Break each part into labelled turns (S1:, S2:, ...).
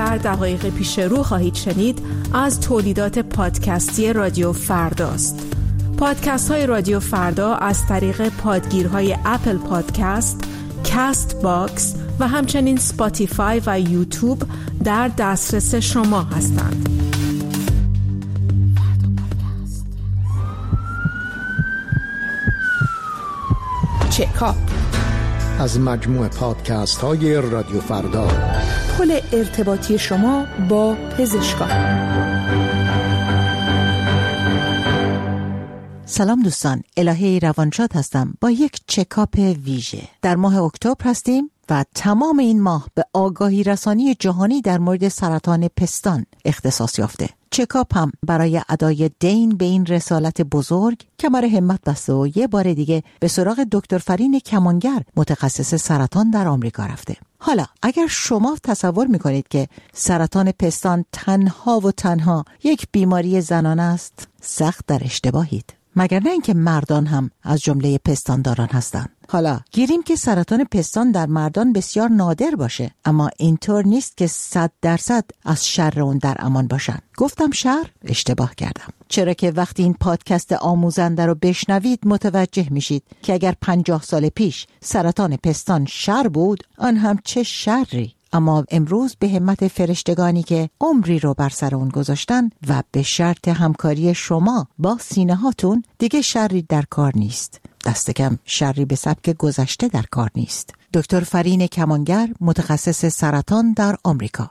S1: در دقایق پیش رو خواهید شنید از تولیدات پادکستی رادیو فرداست. پادکست های رادیو فردا از طریق پادگیرهای اپل پادکست، کست باکس و همچنین سپاتیفای و یوتیوب در دسترس شما هستند. چکاپ
S2: از مجموع پادکست های رادیو فردا،
S1: پل ارتباطی شما با پزشکان.
S3: سلام دوستان، الهه روانشاد هستم با یک چکاپ ویژه. در ماه اکتبر هستیم و تمام این ماه به آگاهی رسانی جهانی در مورد سرطان پستان اختصاص یافته. چکاپ هم برای ادای دین به این رسالت بزرگ کمر همت بسته و یه بار دیگه به سراغ دکتر فرین کمانگر، متخصص سرطان در آمریکا رفته. حالا اگر شما تصور میکنید که سرطان پستان تنها و تنها یک بیماری زنانه است، سخت در اشتباهید. مگر نه اینکه مردان هم از جمله پستانداران هستند. حالا گیریم که سرطان پستان در مردان بسیار نادر باشه، اما اینطور نیست که 100% از شر اون در امان باشن. گفتم شر؟ اشتباه کردم. چرا که وقتی این پادکست آموزنده رو بشنوید متوجه میشید که اگر 50 سال پیش سرطان پستان شر بود، آن هم چه شری. اما امروز به همت فرشتگانی که عمری رو بر سر اون گذاشتن و به شرط همکاری شما با سینه هاتون، دیگه شری در کار نیست. دست کم شری به سبک گذشته در کار نیست. دکتر فرین کمانگر، متخصص سرطان در آمریکا.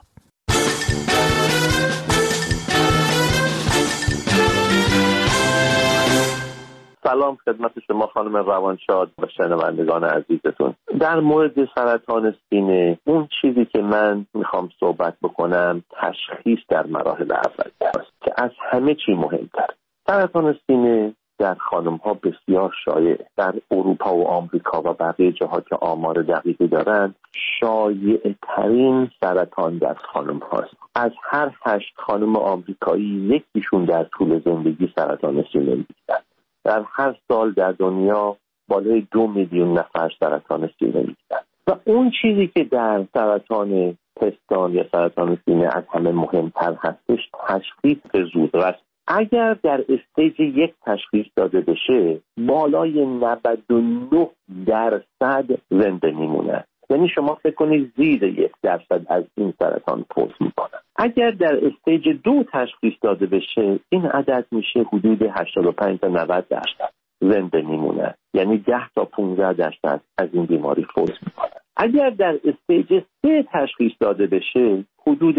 S4: سلام خدمت شما خانم روانشاد و شنوندگان عزیزتون. در مورد سرطان سینه، اون چیزی که من میخوام صحبت بکنم تشخیص در مراحل اول است که از همه چی مهمتر. سرطان سینه در خانم ها بسیار شایع، در اروپا و آمریکا و بقیه جاها که آمار دقیقی دارن، شایع ترین سرطان در خانم هاست. از هر 8 خانم آمریکایی یکیشون در طول زندگی سرطان سینه میگیرن. در هر سال در دنیا بالای 2 میلیون نفر سرطان سینه میگیرن. و اون چیزی که در سرطان پستان یا سرطان سینه از همه مهمتر هستش، تشخیص زودرس. اگر در استیج 1 تشخیص داده بشه، بالای 99% زنده میمونه. یعنی شما فکر کنید زیر 1% از این سرطان فوت میکنن. اگر در استیج 2 تشخیص داده بشه، این عدد میشه حدود 85 تا 90% زنده میمونه. یعنی 10 تا 15% از این بیماری فوت میکنن. اگر در استیج 3 تشخیص داده بشه، حدود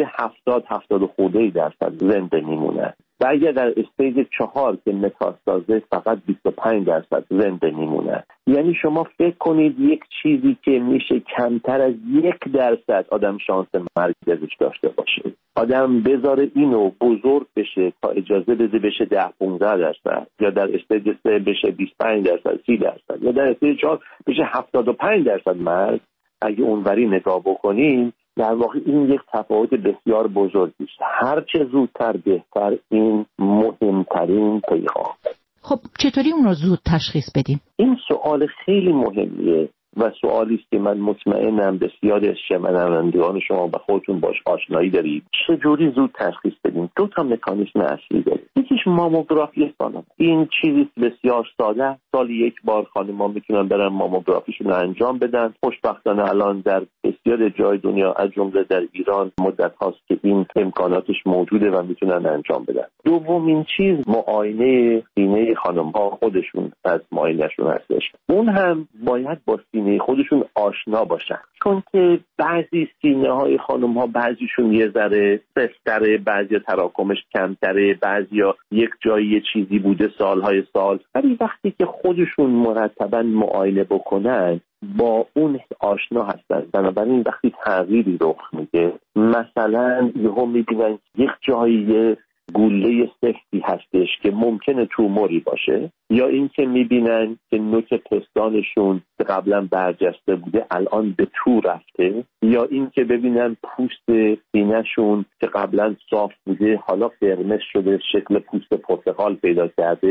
S4: 70-70% زنده میمونه. و اگر در استیج 4 که متاستازه، فقط 25% زنده میمونه. یعنی شما فکر کنید یک چیزی که میشه کمتر از 1% آدم شانس مرگ ازش داشته باشه، آدم بذاره اینو بزرگ بشه تا اجازه بده بشه 10-15%، یا در استیج 3 بشه 25%، 30%، یا در استیج 4 بشه 75% مرگ. اگه اونوری نگاه بکنیم، در واقع این یک تفاوت بسیار بزرگی است. هر چه زودتر بهتر، این مهمترین پیغام.
S3: خب چطوری اون رو زود تشخیص بدیم؟
S4: این سوال خیلی مهمیه و سوالی است که من مطمئنم بسیاری از شنوندگان شما و خودتون باش آشنایی دارید. چجوری زود تشخیص بدیم؟ 2 تا مکانیزم اصلی داره. یکیش ماموگرافی سالم. این چیزی بسیار ساده، سالی 1 بار خانم‌ها میتونن برن ماموگرافیشون رو انجام بدن. خوشبختانه الان در بسیار جای دنیا، از جمله در ایران، مدت هاست که این امکاناتش موجوده و میتونن انجام بدن. دومین چیز معاینه سینه خانم‌ها خودشون از معاینه‌شون هستش. اون هم باید با سینه خودشون آشنا باشن، چون که بعضی سینه های خانم ها، بعضیشون یه ذره سفتره، بعضی تراکمش کمتره، بعضی یک جایی چیزی بوده سالهای سال. ولی وقتی که خودشون مرتبا معاینه بکنن، با اون آشنا هستن. بنابراین وقتی تغییری رخ میده، مثلا یهو میبینن یک جایی گوله سفتی هستش که ممکنه توموری باشه، یا این که میبینن که نوک پستانشون قبلا برجسته بوده الان به تو رفته، یا این که ببینن پوست سینه‌شون که قبلا صاف بوده حالا قرمز شده، شکل پوست پرتقال پیدا کرده.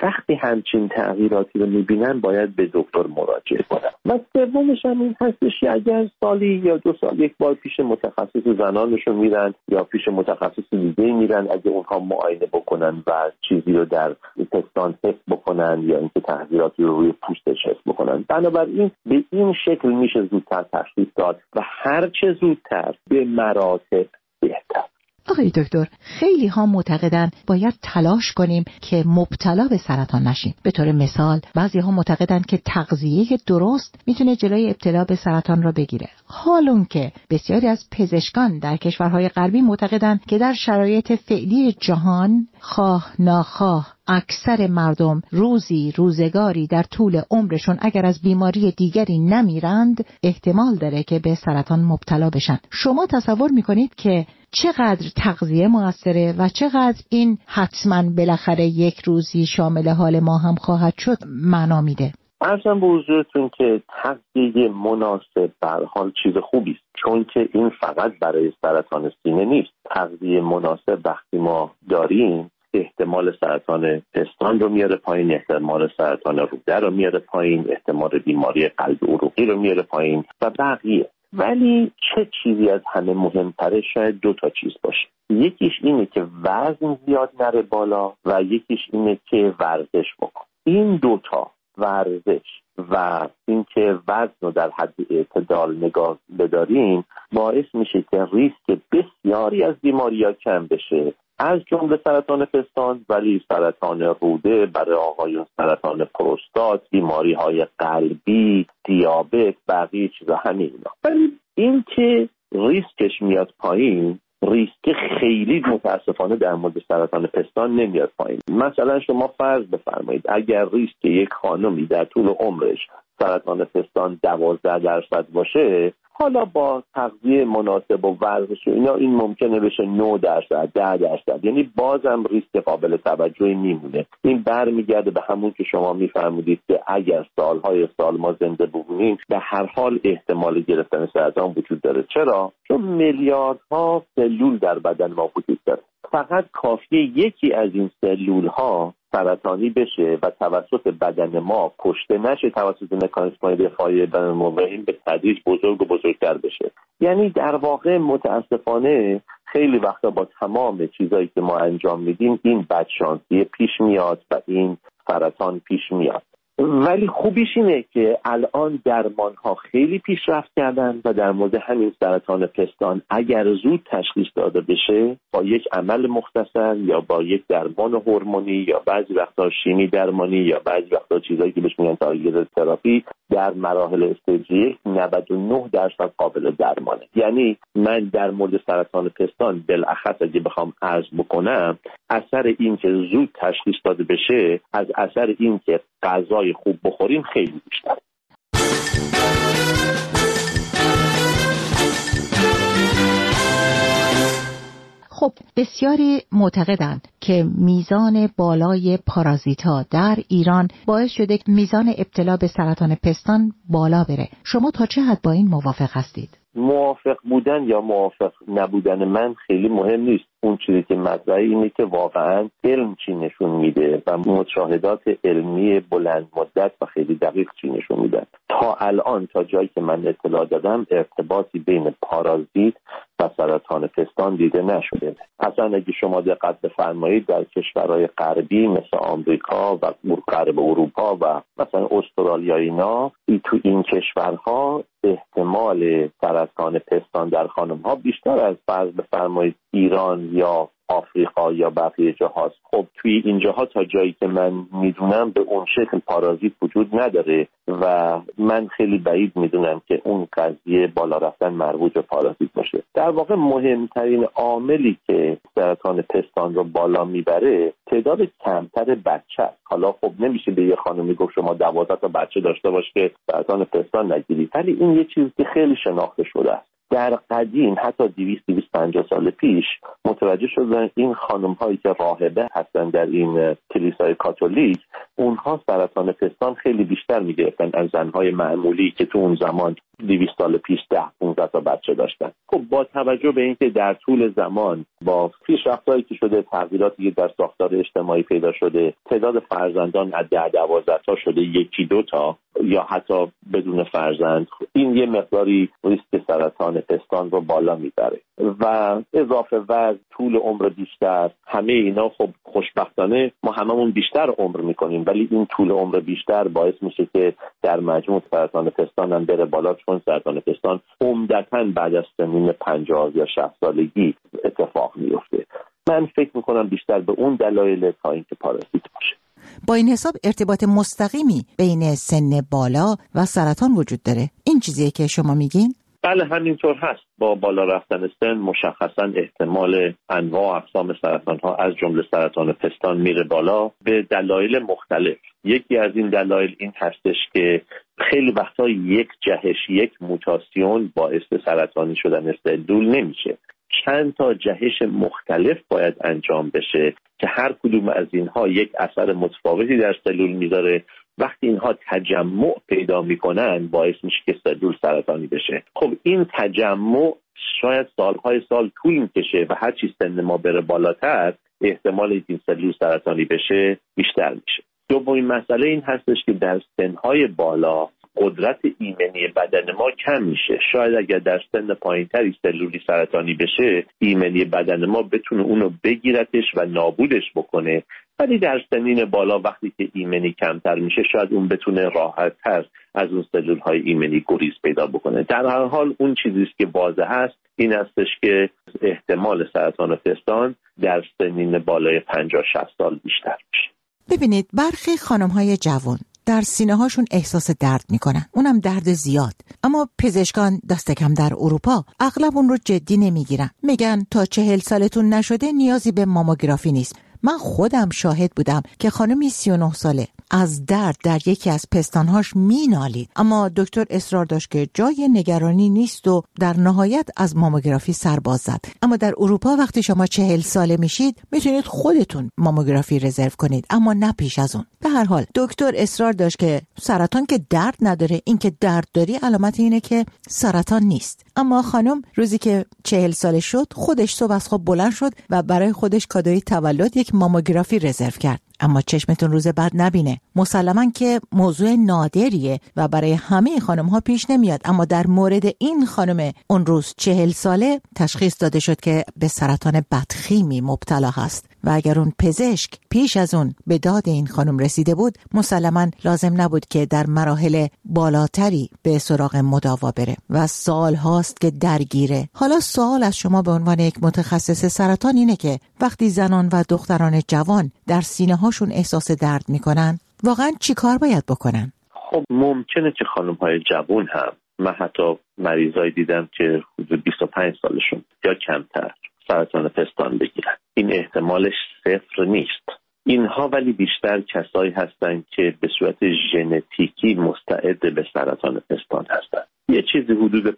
S4: وقتی همچین تغییراتی رو میبینن باید به دکتر مراجعه کنن. و سومش هم این هستش که اگر سالی یا 2 سال یک بار پیش متخصص زنانشون میرن یا پیش متخصص دیگه میرن، اگه اونها معاینه بکنن و چیزی رو در پستان حس بکنن یا اینکه تغییراتی رو روی پوستش حس بکنن. بنابراین به این شکل میشه زودتر تشخیص داد و هر چه زودتر به مراتب بهتر.
S3: آقای دکتر، خیلی ها معتقدن باید تلاش کنیم که مبتلا به سرطان نشیم. به طور مثال بعضی ها معتقدن که تغذیه درست میتونه جلوی ابتلا به سرطان را بگیره، حالون که بسیاری از پزشکان در کشورهای غربی معتقدن که در شرایط فعلی جهان خواه ناخواه اکثر مردم روزگاری در طول عمرشون اگر از بیماری دیگری نمیرند احتمال داره که به سرطان مبتلا بشن. شما تصور میکنید که چقدر تغذیه موثره و چقدر این حتما بالاخره یک روزی شامل حال ما هم خواهد شد معنا میده؟
S4: عرضم به حضورتون که تغذیه مناسب به هر حال چیز خوبی است، چون که این فقط برای سرطان سینه نیست. تغذیه مناسب وقتی ما داریم احتمال سرطان پستان رو میاره پایین، احتمال سرطان روده رو میاره پایین، احتمال بیماری قلب عروقی رو میاره پایین و بقیه. ولی چه چیزی از همه مهمتره شاید 2 تا چیز باشه. یکیش اینه که وزن زیاد نره بالا و یکیش اینه که ورزش بکن. این 2 تا، ورزش و اینکه وزن رو در حد اعتدال نگاه بداریم، باعث میشه که ریسک بسیاری از بیماری‌ها کم بشه، از جمله سرطان پستان، ولی سرطان روده، برای آقایون سرطان پروستات، بیماری‌های قلبی، دیابت، بقیه چیزا همین اینا. ولی این که ریسکش میاد پایین، ریسک خیلی متاسفانه در مورد سرطان پستان نمیاد پایین. مثلا شما فرض بفرمایید اگر ریسک یک خانمی در طول عمرش سرطان پستان 12% باشه، حالا با تغذیه مناسب و ورزش و اینا این ممکنه بشه 9%، 10%، یعنی بازم ریسک قابل توجهی میمونه. این برمیگرده به همون که شما میفرمودید که اگر سالهای سال ما زنده بمونیم به هر حال احتمال گرفتن سرطان وجود داره. چرا؟ چون میلیاردها سلول در بدن ما وجود داره. فقط کافیه یکی از این سلول ها سرطانی بشه و توسط بدن ما کشته نشه، توسط مکانیزم‌های دفاعی بدن ما به تدریج بزرگ و بزرگتر بشه. یعنی در واقع متاسفانه خیلی وقتا با تمام چیزایی که ما انجام میدیم این بدشانسی پیش میاد و این سرطان پیش میاد. ولی خوبیش اینه که الان درمان‌ها خیلی پیشرفت کردن و در مورد همین سرطان پستان اگر زود تشخیص داده بشه با یک عمل مختصر یا با یک درمان هورمونی یا بعضی وقتا شیمی درمانی یا بعضی وقتا چیزایی که بهش میگن تارگتد تراپی در مراحل استیج 1 99% قابل درمانه. یعنی من در مورد سرطان پستان بالاخص اگه بخوام عرض بکنم، اثر این که زود تشخیص داده بشه از اثر این که غذای خوب بخوریم خیلی بیشتر.
S3: خب بسیاری معتقدند که میزان بالای پارازیت‌ها در ایران باعث شده که میزان ابتلا به سرطان پستان بالا بره. شما تا چه حد با این موافق هستید؟
S4: موافق بودن یا موافق نبودن من خیلی مهم نیست. اون چیزی که مطرحه اینه که واقعا علم چی نشون میده و مشاهدات علمی بلند مدت و خیلی دقیق چی نشون میده. تا الان تا جایی که من اطلاع دادم ارتباطی بین پارازیت و سرطان پستان دیده نشده. اصلا اگه شما دقت بفرمایید در کشورهای غربی مثل آمریکا و غرب اروپا و مثلا استرالیا اینا تو این کشورها احتمال سرطان پستان در خانم‌ها بیشتر از فرض بفرمایید ایران یا آفریقا یا بقیه جاهاست. خب توی این جاها تا جایی که من میدونم به اون شکل پارازیت وجود نداره و من خیلی بعید میدونم که اون قضیه بالا رفتن مربوط به پارازیت باشه. در واقع مهمترین عاملی که سرطان پستان رو بالا میبره تعداد کمتر بچه است. حالا خب نمیشه به یه خانمی گفت شما 12 تا بچه داشته باش که سرطان پستان نگیری، ولی این یه چیزی که خیلی شناخته شده است. در قدیم حتی 200-250 سال پیش متوجه شدن این خانم‌هایی که راهبه هستن در این کلیسای کاتولیک، اونها سرطان پستان خیلی بیشتر می‌گرفتن از زن‌های معمولی که تو اون زمان 200 سال پیش 10-15 تا بچه داشتن. خب با توجه به اینکه در طول زمان با پیشرفت‌هایی که شده، تغییراتی که در ساختار اجتماعی پیدا شده، تعداد فرزندان از 10-12 تا شده 1-2 تا یا حتی بدون فرزند، این یه مقداری ریسک سرطان پستان رو بالا میبره و اضافه وزن، طول عمر بیشتر، همه اینا خب خوشبختانه ما هممون بیشتر عمر میکنیم، ولی این طول عمر بیشتر باعث میشه که در مجموع سرطان پستان هم بره بالا، چون سرطان پستان عمدتاً بعد از سنین 50 یا 60 سالگی اتفاق میفته. من فکر میکنم بیشتر به اون دلایل تا اینکه پارازیت باشه.
S3: با این حساب ارتباط مستقیمی بین سن بالا و سرطان وجود داره. این چیزیه که شما میگین؟
S4: بله همینطور هست. با بالا رفتن سن مشخصا احتمال انواع و اقسام سرطان ها از جمله سرطان پستان میره بالا به دلایل مختلف. یکی از این دلایل این هستش که خیلی وقتا یک جهش، یک موتاسیون باعث سرطانی شدن سلول نمیشه. چند تا جهش مختلف باید انجام بشه که هر کدوم از اینها یک اثر متفاوتی در سلول میذاره. وقتی اینها تجمع پیدا میکنن باعث میشه که سلول سرطانی بشه. خب این تجمع شاید سالهای سال طول میکشه و هر چی سن ما بره بالاتر احتمال این سلول سرطانی بشه بیشتر میشه. دومین مسئله این هستش که در سنهای بالا قدرت ایمنی بدن ما کم میشه. شاید اگر در سن پایینتری سلولی سرطانی بشه، ایمنی بدن ما بتونه اونو بگیرتش و نابودش بکنه، ولی در سنین بالا وقتی که ایمنی کمتر میشه شاید اون بتونه راحت‌تر از اون سلول‌های ایمنی گریز پیدا بکنه. در هر حال اون چیزی که واضح هست این هستش که احتمال سرطان پستان در سنین بالای 50-60 سال بیشتر میشه.
S3: ببینید برخی خانم‌های جوان در سینه هاشون احساس درد میکنن، اونم درد زیاد، اما پزشکان دست کم در اروپا اغلب اون رو جدی نمیگیرن. میگن تا 40 سالتون نشده نیازی به ماموگرافی نیست. من خودم شاهد بودم که خانمی 39 ساله از درد در یکی از پستانهاش مینالید، اما دکتر اصرار داشت که جای نگرانی نیست و در نهایت از ماموگرافی سر باز زد. اما در اروپا وقتی شما 40 ساله میشید میتونید خودتون ماموگرافی رزرو کنید، اما نه پیش از اون. به هر حال دکتر اصرار داشت که سرطان که درد نداره، این که درد داری علامت اینه که سرطان نیست. اما خانم روزی که 40 ساله شد خودش صبح از خواب بلند شد و برای خودش کادوی تولد یک ماموگرافی رزرو کرد. اما چشمتون روز بعد نبینه. مسلماً که موضوع نادریه و برای همه خانم ها پیش نمیاد، اما در مورد این خانم اون روز 40 ساله تشخیص داده شد که به سرطان بدخیمی مبتلا هست و اگر اون پزشک پیش از اون به داد این خانم رسیده بود مسلماً لازم نبود که در مراحل بالاتری به سراغ مداوا بره و سال هاست که درگیره. حالا سوال از شما به عنوان یک متخصص سرطان اینه که وقتی زنان و دختران جوان در سینه هاشون احساس درد میکنن واقعا چی کار باید بکنن؟
S4: خب ممکنه که خانم‌های جوان هم، من حتی مریضایی دیدم که حدود 25 سالشون یا کمتر سرطان پستان بگیرن. این احتمالش صفر نیست. اینها ولی بیشتر کسایی هستن که به صورت ژنتیکی مستعد به سرطان پستان هستن. یه چیزی حدود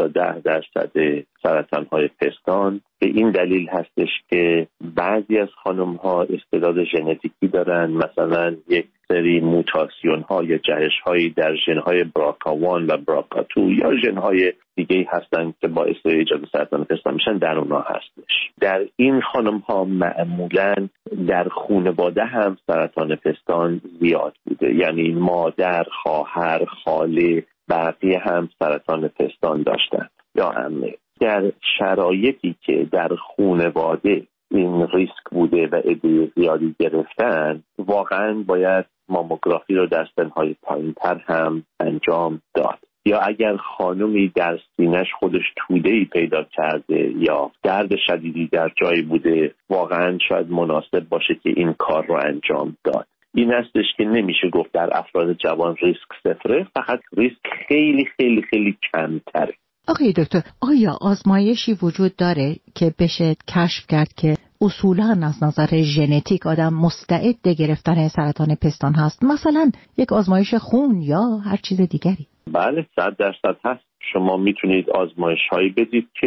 S4: 5-10% سرطان‌های پستان به این دلیل هستش که بعضی از خانم‌ها استعداد ژنتیکی دارن، مثلا یک سری موتاسیون‌ها یا جهش‌هایی در ژن‌های BRCA1 و BRCA2 یا ژن‌های دیگه‌ای هستن که باعث ایجاد سرطان پستان میشن، در اونها هستش. در این خانم‌ها معمولاً در خانواده هم سرطان پستان زیاد بوده، یعنی مادر، خواهر، خاله، بقیه هم سرطان پستان داشتن یا عمه. در شرایطی که در خانواده این ریسک بوده و عده زیادی گرفتن، واقعا باید ماموگرافی رو در سنهای پایین‌تر هم انجام داد. یا اگر خانمی در سینه‌اش خودش توده‌ای پیدا کرده یا درد شدیدی در جایی بوده، واقعا شاید مناسب باشه که این کار رو انجام داد. این هستش که نمیشه گفت در افراد جوان ریسک صفره، فقط ریسک خیلی خیلی خیلی کمتره.
S3: آقای دکتر، آیا آزمایشی وجود داره که بشه کشف کرد که اصولاً از نظر ژنتیک آدم مستعد گرفتن سرطان پستان هست؟ مثلا یک آزمایش خون یا هر چیز دیگری؟
S4: بله 100% هست. شما میتونید آزمایش هایی بدید که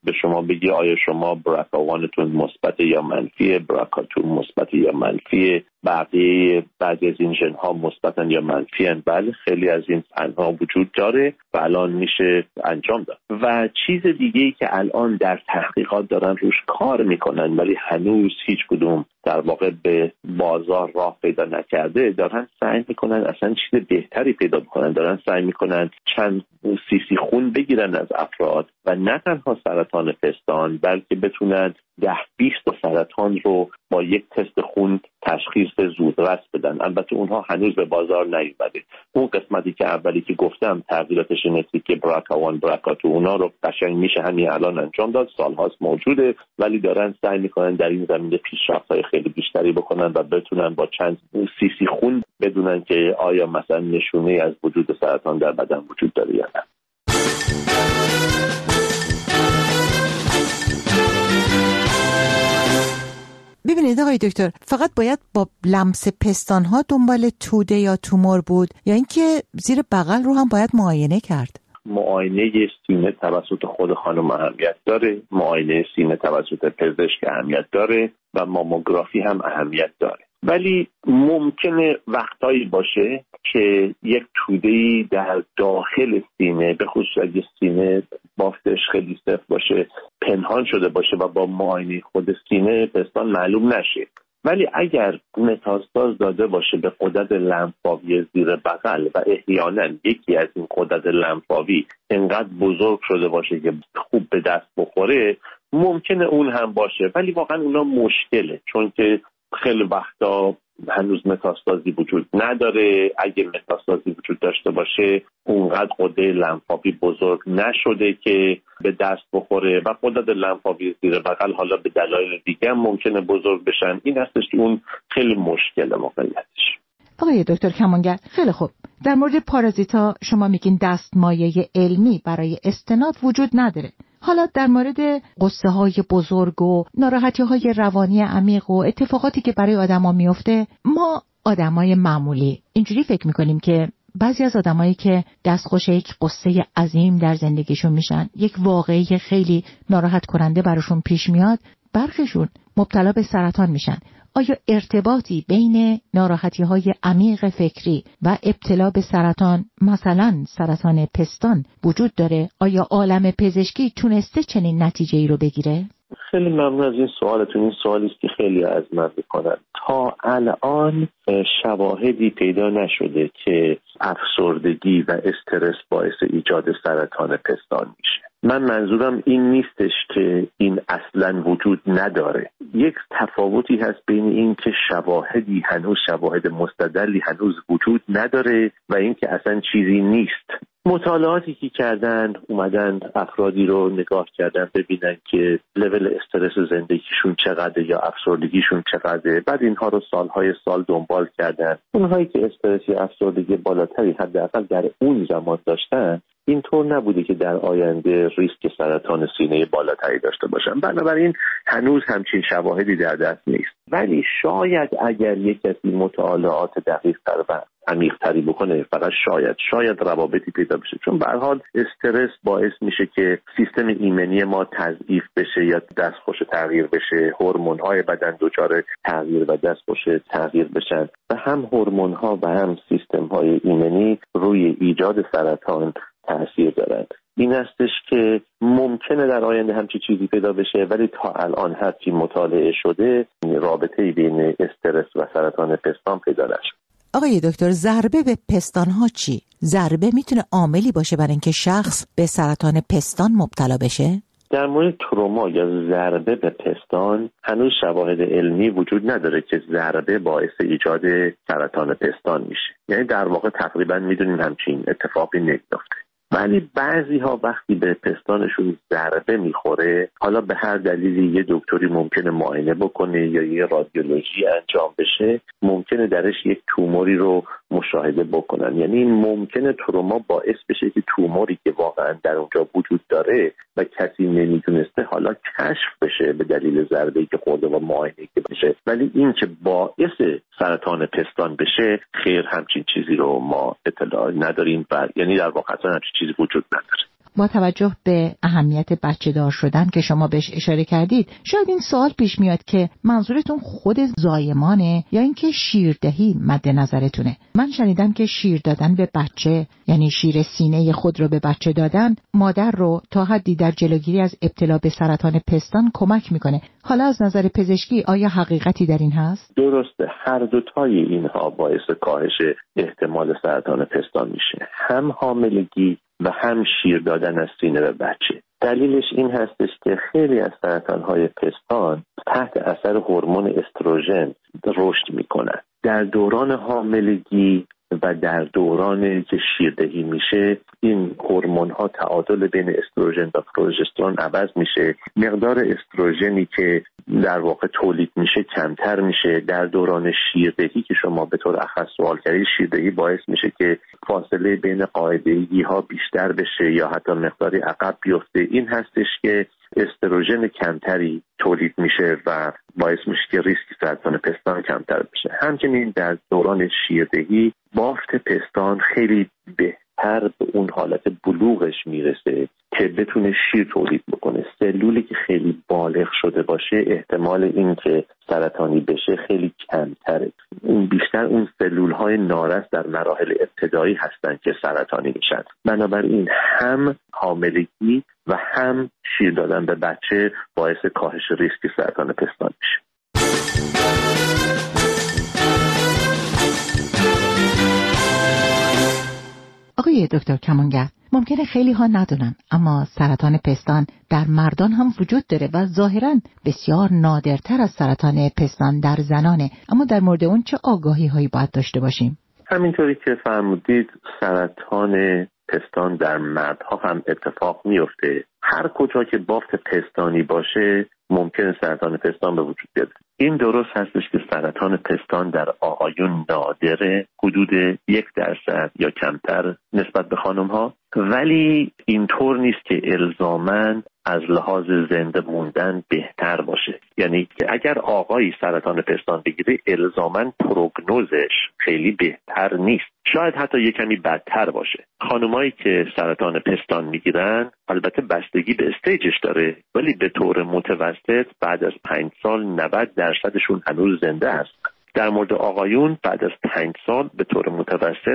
S4: به شما بگی آیا شما BRCA1تون مثبت یا منفیه، BRCA2 مثبت یا منفیه، بعضی از این ژن ها مثبتن یا منفیان. بله خیلی از این ها وجود داره و الان میشه انجام داد. و چیز دیگه‌ای که الان در تحقیقات دارن روش کار میکنن ولی هنوز هیچ کدوم در واقع به بازار راه پیدا نکرده، دارن سعی میکنن اصلا چیز بهتری پیدا بکنن، دارن سعی میکنن چند سی خون بگیرن از افراد و نه تنها سرطان پستان بلکه بتونن 10-20 سرطان رو با یک تست خون تشخیص زودرس بدن. البته اونها هنوز به بازار نیومده. اون قسمتی که اولی که گفتم تغییرات ژنتیک BRCA1 BRCA2 اونا رو قشنگ میشه همین الان انجام داد، سالهاست موجوده، ولی دارن سعی میکنن در این زمینه پیشرفت‌های خیلی بیشتری بکنن و بتونن با چند سی خون بدونن که آیا مثلا نشونه از وجود سرطان در بدن وجود داره یا نه.
S3: ببینید آقای دکتر، فقط باید با لمس پستان‌ها دنبال توده یا تومور بود یا اینکه زیر بغل رو هم باید معاینه کرد؟
S4: معاینه سینه توسط خود خانم اهمیت داره، معاینه سینه توسط پزشک اهمیت داره و ماموگرافی هم اهمیت داره. ولی ممکنه وقتایی باشه که یک توده‌ای در داخل سینه، به خصوص اگه سینه بافتش خیلی سفت باشه، پنهان شده باشه و با معاینه خود سینه پستان معلوم نشه. ولی اگر متاستاز داده باشه به غدد لنفاوی زیر بغل و احیانا یکی از این غدد لنفاوی انقدر بزرگ شده باشه که خوب به دست بخوره، ممکنه اون هم باشه. ولی واقعا اونا مشکله، چون که خیلی وقتا هنوز متاستازی وجود نداره. اگه متاستازی وجود داشته باشه اونقدر غده لنفاوی بزرگ نشده که به دست بخوره و غدد لنفاوی زیر بغل حالا به دلایل دیگه ممکنه بزرگ بشن. این هستش که اون خیلی مشکل موقعیتش.
S3: آقای دکتر کمانگر، خیلی خوب. در مورد پارازیتا شما میگین دستمایه علمی برای استناد وجود نداره. حالا در مورد قصه های بزرگ و ناراحتی های روانی عمیق و اتفاقاتی که برای آدما میفته، ما آدمای معمولی اینجوری فکر میکنیم که بعضی از آدمایی که دستخوش یک قصه عظیم در زندگیشون میشن، یک واقعی خیلی ناراحت کننده براشون پیش میاد، برخیشون مبتلا به سرطان میشن. آیا ارتباطی بین ناراحتی‌های عمیق فکری و ابتلا به سرطان، مثلا سرطان پستان، وجود داره؟ آیا عالم پزشکی تونسته چنین نتیجه‌ای رو بگیره؟
S4: خیلی ممنون از این سوالتون. این سوالی است که خیلی از من می‌کنن. تا الان شواهدی پیدا نشده که افسردگی و استرس باعث ایجاد سرطان پستان میشه. من منظورم این نیستش که این اصلاً وجود نداره. یک تفاوتی هست بین این که شواهدی هنوز، شواهد مستدلی هنوز وجود نداره و این که اصلا چیزی نیست. مطالعاتی که کردن، اومدن افرادی رو نگاه کردن ببینن که لول استرس زندگیشون چقدره یا افسردگیشون چقدره، بعد اینها رو سالهای سال دنبال کردن. اونهایی که استرس یا افسردگی بالاتری حداقل در اون زمان داشتن، اینطور نبوده که در آینده ریسک سرطان سینه بالاتری داشته باشن. بنابراین هنوز همچین شواهدی در دست نیست. ولی شاید اگر یک کسی مطالعات دقیق‌تر و عمیق‌تری بکنه، فقط شاید روابطی پیدا بشه. چون به هر حال استرس باعث میشه که سیستم ایمنی ما تضعیف بشه یا دستخوش تغییر بشه، هورمون‌های بدن دچار تغییر و دستخوش تغییر بشن و هم هورمون‌ها و هم سیستم‌های ایمنی روی ایجاد سرطان تأثیر دارند. این هستش که ممکنه در آینده همچی چیزی پیدا بشه، ولی تا الان هرچی مطالعه شده رابطه‌ای بین استرس و سرطان پستان پیدا نشده.
S3: آقای دکتر، ضربه به پستان‌ها چی؟ ضربه میتونه عاملی باشه برای اینکه شخص به سرطان پستان مبتلا بشه؟
S4: در مورد تروما یا ضربه به پستان هنوز شواهد علمی وجود نداره که ضربه باعث ایجاد سرطان پستان میشه. یعنی در واقع تقریبا میدونیم همچین اتفاقی نمیفته. ولی بعضی ها وقتی به پستانشون ضربه میخوره، حالا به هر دلیلی یه دکتری ممکنه معاینه بکنه یا یه رادیولوژی انجام بشه، ممکنه درش یک توموری رو مشاهده بکنن. یعنی ممکنه تروما باعث بشه که توموری که واقعا در اونجا وجود داره و کسی نمیدونسته حالا کشف بشه به دلیل ضربه‌ای که خورده و معاینه‌ای که بشه. ولی این که باعث سرطان پستان بشه، خیر همچین چیزی رو ما اطلاع نداریم و یعنی در واقع اصلا همچین چیزی وجود نداره.
S3: با توجه به اهمیت بچه دار شدن که شما بهش اشاره کردید، شاید این سوال پیش میاد که منظورتون خود زایمانه یا اینکه شیردهی مد نظرتونه؟ من شنیدم که شیر دادن به بچه، یعنی شیر سینه خود رو به بچه دادن، مادر رو تا حدی در جلوگیری از ابتلا به سرطان پستان کمک میکنه. حالا از نظر پزشکی آیا حقیقتی در این هست؟
S4: درسته، هر دوتای اینها باعث کاهش احتمال سرطان پستان میشه، هم حاملگی و هم شیر دادن از سینه به بچه. دلیلش این هستش که خیلی از سرطان‌های پستان تحت اثر هورمون استروژن رشد میکنن. در دوران حاملگی و در دوران که شیردهی میشه، این هورمون‌ها تعادل بین استروژن و پروژسترون عوض میشه. مقدار استروژنی که در واقع تولید میشه کمتر میشه. در دوران شیردهی که شما به طور اخص سوال کردید، شیردهی باعث میشه که فاصله بین قاعدگی‌ها بیشتر بشه یا حتی مقداری عقب بیفته. این هستش که استروژن کمتری تولید میشه و باعث میشه که ریسک سرطان پستان کمتر بشه. همچنین در دوران شیردهی بافت پستان خیلی بهتر به اون حالت بلوغش میرسه که بتونه شیر تولید بکنه. سلولی که خیلی بالغ شده باشه احتمال این که سرطانی بشه خیلی کمتره. اون بیشتر اون سلول‌های نارس در مراحل ابتدایی هستن که سرطانی میشن. بنابراین هم حاملگی و هم شیر دادن به بچه باعث کاهش ریسک سرطان پستان میشه.
S3: آقای دکتر کمانگر، ممکنه خیلی ها ندونن اما سرطان پستان در مردان هم وجود داره و ظاهراً بسیار نادرتر از سرطان پستان در زنانه. اما در مورد اون چه آگاهی هایی باید داشته باشیم؟
S4: همینطوری که فرمودید سرطان پستان در مردها هم اتفاق میفته. هر کجا که بافت پستانی باشه ممکنه سرطان پستان به وجود بیاد. این درست هستش که سرطان پستان در آقایون نادره، حدود 1% یا کمتر نسبت به خانم ها، ولی اینطور نیست که الزاماً از لحاظ زنده موندن بهتر باشه. یعنی که اگر آقایی سرطان پستان بگیره الزاماً پروگنوزش خیلی بهتر نیست، شاید حتی یک کمی بدتر باشه. خانمایی که سرطان پستان میگیرن البته بستگی به استیجش داره، ولی به طور متوسط بعد از 5 سال 90% هنوز زنده هست. در مورد آقایون بعد از 5 سال به طور متوسط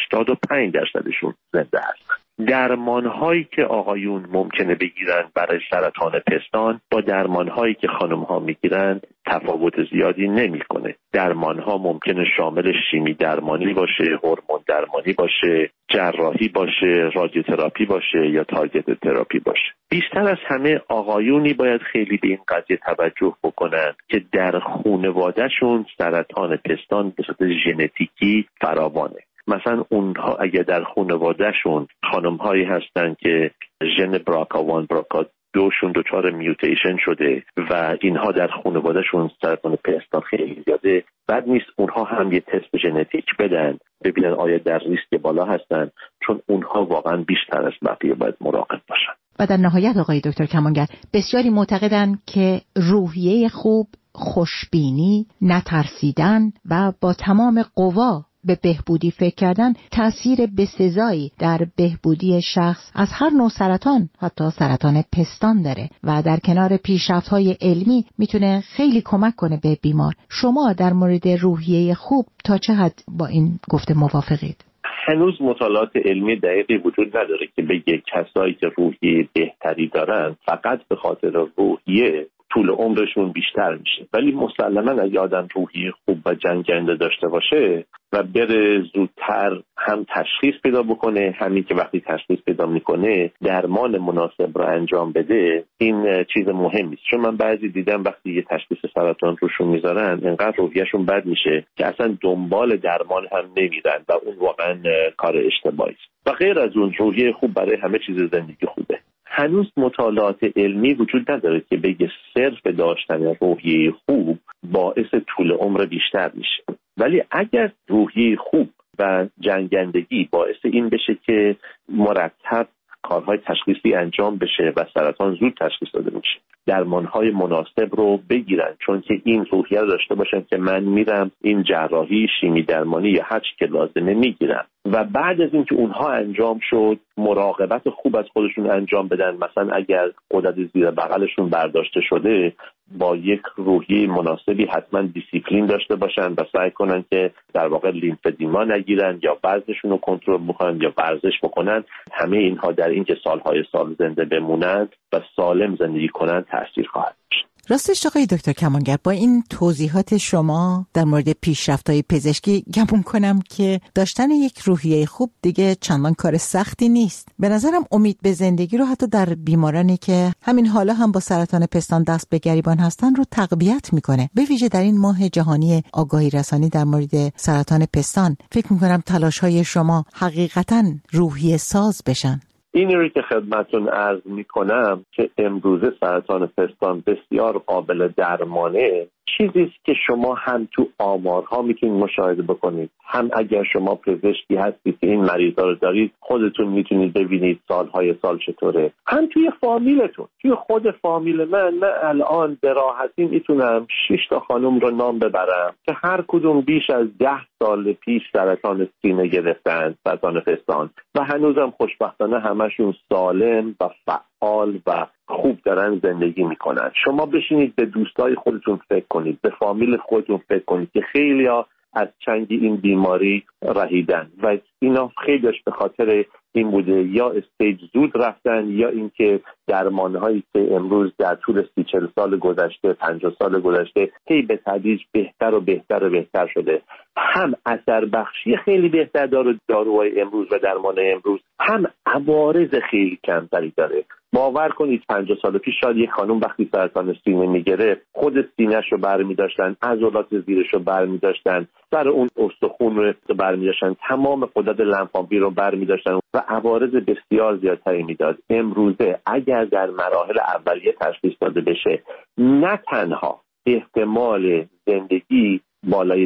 S4: 85% زنده هست. درمان‌هایی که آقایون ممکنه بگیرن برای سرطان پستان با درمان‌هایی که خانم‌ها میگیرن تفاوت زیادی نمی‌کنه. درمان‌ها ممکنه شامل شیمی درمانی باشه، هورمون درمانی باشه، جراحی باشه، رادیوتراپی باشه یا تارگت تراپی باشه. بیشتر از همه آقایونی باید خیلی به این قضیه توجه بکنن که در خانواده‌شون سرطان پستان به صورت ژنتیکی فراوانه. مثلا اونها اگه در خانوادهشون خانم‌هایی هستن که ژن BRCA1 BRCA2 شون دچار میوتیشن شده و اینها در خانوادهشون سرطان پستان خیلی زیاده، بد نیست اونها هم یه تست ژنتیک بدن ببینن آیا در ریسک بالا هستن، چون اونها واقعا بیشتر از بقیه باید مراقب باشن.
S3: و در نهایت آقای دکتر کمانگر، بسیاری معتقدن که روحیه خوب، خوشبینی، نترسیدن و با تمام قوا به بهبودی فکر کردن تأثیر بسزایی در بهبودی شخص از هر نوع سرطان، حتی سرطان پستان داره و در کنار پیشرفت‌های علمی میتونه خیلی کمک کنه به بیمار. شما در مورد روحیه خوب تا چه حد با این گفته موافقید؟
S4: هنوز مطالعات علمی دقیقی وجود نداره که بگه کسایی که روحیه بهتری دارن فقط به خاطر روحیه طول عمرشون بیشتر میشه. ولی مسلماً اگه آدم روحیه خوب و جنگنده داشته باشه و بره زودتر هم تشخیص پیدا بکنه، همین که وقتی تشخیص پیدا میکنه درمان مناسب رو انجام بده، این چیز مهمی است. چون من بعضی دیدم وقتی یه تشخیص سرطان روشون میذارن انقدر روحیه‌شون بد میشه که اصلا دنبال درمان هم نمیرن و اون واقعا کار اشتباهی است. و غیر از اون روحیه خوب برای همه چیز زندگی خوبه. هنوز مطالعات علمی وجود نداره که بگه صرف داشتن روحیه خوب باعث طول عمر بیشتر میشه. ولی اگر روحیه خوب و جنگندگی باعث این بشه که مرتب کارهای تشخیصی انجام بشه و سرطان زود تشخیص داده میشه درمانهای مناسب رو بگیرن، چون که این روحیه رو داشته باشن که من میرم این جراحی، شیمی درمانی یا هر چی که لازمه میگیرم و بعد از اینکه اونها انجام شد مراقبت خوب از خودشون انجام بدن. مثلا اگر غدد زیر بغلشون برداشته شده با یک روحیه مناسبی حتما دیسیپلین داشته باشن و سعی کنن که در واقع لیمفدیما نگیرن یا وزنشون رو کنترل بکنن یا ورزش بکنن. همه اینها در اینکه سالهای سال زنده بمونن و سالم زندگی کنن تاثیر خواهد داشت.
S3: راستش آقای دکتر کمانگر، با این توضیحات شما در مورد پیشرفت‌های پزشکی گمون کنم که داشتن یک روحیه خوب دیگه چندان کار سختی نیست. به نظرم امید به زندگی رو حتی در بیمارانی که همین حالا هم با سرطان پستان دست به گریبان هستن رو تقویت میکنه. به ویژه در این ماه جهانی آگاهی رسانی در مورد سرطان پستان فکر میکنم تلاش‌های شما حقیقتاً روحیه ساز بشن.
S4: این رو که خدمتون عرض میکنم که امروزه سرطان پستان بسیار قابل درمانه، چیزی است که شما هم تو آمارها میتونید مشاهده بکنید، هم اگر شما پزشکی هستید که این مریضا رو دارید خودتون میتونید ببینید سالهای سال چطوره، هم توی فامیلتون. توی خود فامیل من الان به راحتی میتونم 6 تا خانم رو نام ببرم که هر کدوم بیش از 10 سال پیش سرطان سینه گرفتن، سرطان پستان، و هنوزم خوشبختانه همشون سالم و فعال و خوب دارن زندگی میکنن. شما بشینید به دوستای خودتون فکر کنید، به فامیل خودتون فکر کنید که خیلی‌ها از چنگ این بیماری رهیدن و اینا خیلیش به خاطر این بوده یا استیج زود رفتن یا اینکه درمانهایی که امروز در طول 30-40 سال گذشته 50 سال گذشته هی به تدریج بهتر و بهتر و بهتر شده، هم اثر بخشی خیلی بهتر داره داروهای امروز و درمان امروز، هم عوارض خیلی کمتری داره. باور کنید 50 سال پیش شاید یک خانم وقتی سرطان سینه میگرفت خود سینه‌ش رو برمی‌داشتن، عضلات زیرش رو برمی‌داشتن، سر اون استخوان رو برمی‌داشتن، تمام غدد لنفاوی رو برمی‌داشتن و عوارض بسیار زیادتری میداد. امروزه اگر در مراحل اولیه تشخیص داده بشه، نه تنها احتمال زندگی بالای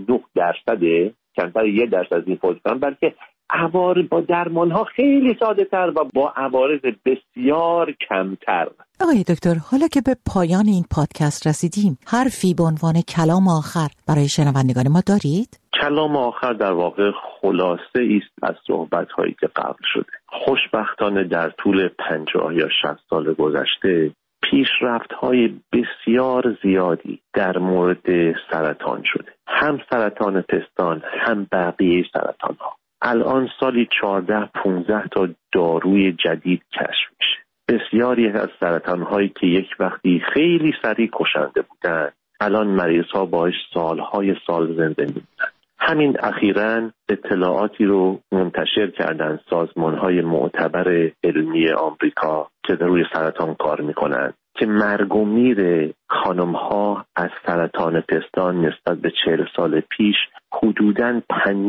S4: 99%، کمتر 1% از این فوت‌کن، بلکه عوارض با درمان‌ها خیلی ساده‌تر و با عوارض بسیار کمتر.
S3: آقای دکتر، حالا که به پایان این پادکست رسیدیم، حرفی به عنوان کلام آخر برای شنوندگان ما دارید؟
S4: کلام آخر در واقع خلاصه است از صحبت‌هایی که قبل شده. خوشبختانه در طول 50 یا 60 سال گذشته پیشرفت‌های بسیار زیادی در مورد سرطان شده، هم سرطان پستان هم بقیه سرطان‌ها. الان سالی 14-15 تا داروی جدید کشف میشه. بسیاری از سرطان‌هایی که یک وقتی خیلی سریع کشنده بودن الان مریض‌ها باهاش سالهای سال زنده می‌مونن. همین اخیراً اطلاعاتی رو منتشر کردن سازمان‌های معتبر علمی آمریکا که روی سرطان کار می‌کنن که مرگ و میر خانم‌ها از سرطان پستان نسبت به 40 سال پیش حدوداً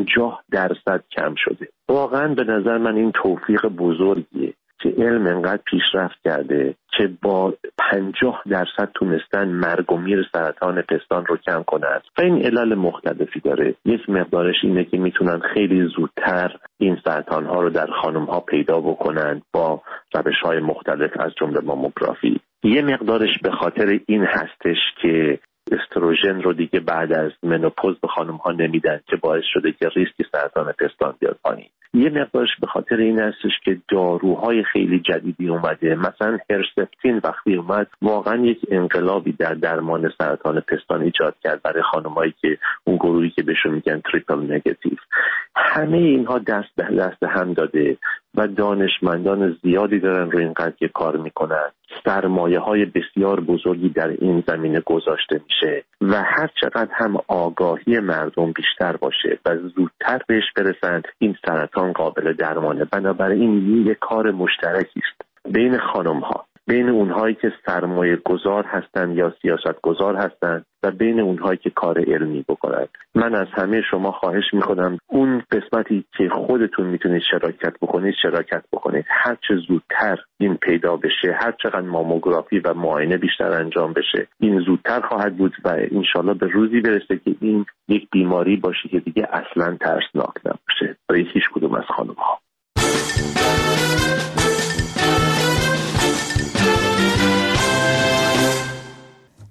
S4: 50% کم شده. واقعاً به نظر من این توفیق بزرگیه که علم انقدر پیشرفت کرده که با 50% تونستن مرگ و میر سرطان پستان رو کم کنند و این علل مختلفی داره. یک مقدارش اینه که میتونن خیلی زودتر این سرطان ها رو در خانم ها پیدا بکنن با روش های مختلف از جمله ماموگرافی. یه مقدارش به خاطر این هستش که استروژن رو دیگه بعد از منوپوز به خانم ها نمیدن که باعث شده که ریسک سرطان پستان بیاد پایین. یه مقدارش به خاطر این هستش که داروهای خیلی جدیدی اومده، مثلا هرسپتین وقتی اومد واقعا یک انقلابی در درمان سرطان پستان ایجاد کرد برای خانمایی که اون گروهی که بهشون میگن تریپل نگاتیو. همه اینها دست به دست هم داده و دانشمندان زیادی دارن روی این قضیه کار میکنن. سرمایه‌های بسیار بزرگی در این زمینه گذاشته میشه و هر چقدر هم آگاهی مردم بیشتر باشه و زودتر بهش برسن این سرطان قابل درمانه. بنابراین یک کار مشترکی است بین خانم‌ها، بین اونهایی که سرمایه گذار هستن یا سیاست گذار هستن و بین اونهایی که کار علمی بکنند. من از همه شما خواهش میکنم اون قسمتی که خودتون میتونید شراکت بکنید. هر چه زودتر این پیدا بشه، هر چقدر ماموگرافی و معاینه بیشتر انجام بشه، این زودتر خواهد بود و انشالله به روزی برسه که این یک بیماری باشه که دیگه اصلا ترسناک نباشه برای هیچ کدوم از خانم‌ها.